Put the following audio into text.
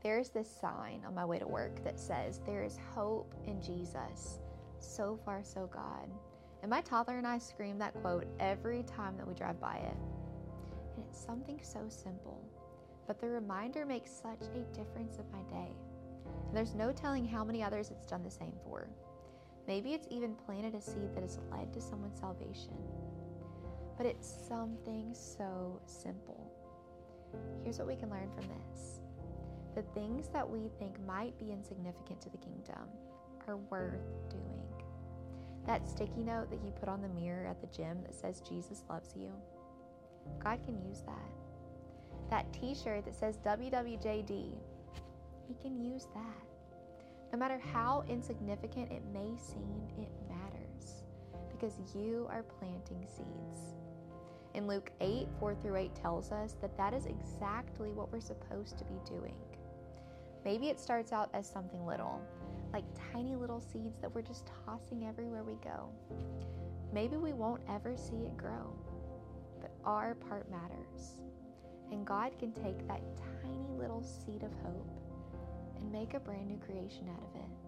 There's this sign on my way to work that says, "There is hope in Jesus. So far, so God." And my toddler and I scream that quote every time that we drive by it. And it's something so simple, but the reminder makes such a difference in my day. And there's no telling how many others it's done the same for. Maybe it's even planted a seed that has led to someone's salvation. But it's something so simple. Here's what we can learn from this. The things that we think might be insignificant to the kingdom are worth doing. That sticky note that you put on the mirror at the gym that says Jesus loves you, God can use that. That t-shirt that says WWJD, He can use that. No matter how insignificant it may seem, it matters because you are planting seeds. In Luke 8:4-8 tells us that is exactly what we're supposed to be doing. Maybe it starts out as something little, like tiny little seeds that we're just tossing everywhere we go. Maybe we won't ever see it grow, but our part matters. And God can take that tiny little seed of hope and make a brand new creation out of it.